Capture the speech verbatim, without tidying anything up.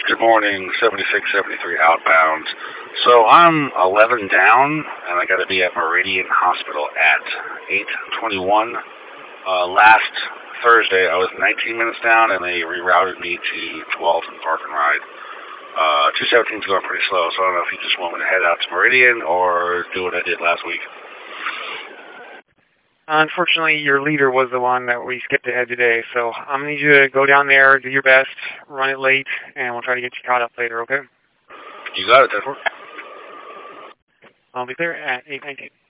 Good morning, seventy-six seventy-three outbound. So I'm eleven down, and I got to be at Meridian Hospital at eight twenty-one. Uh, last Thursday, I was nineteen minutes down, and they rerouted me to twelve and Park and Ride. Uh, two seventeen is going pretty slow, so I don't know if you just want me to head out to Meridian or do what I did last week. Unfortunately, your leader was the one that we skipped ahead today, so I'm going to need you to go down there, do your best, run it late, and we'll try to get you caught up later, okay? You got it, Edward. I'll be there at eight nineteen.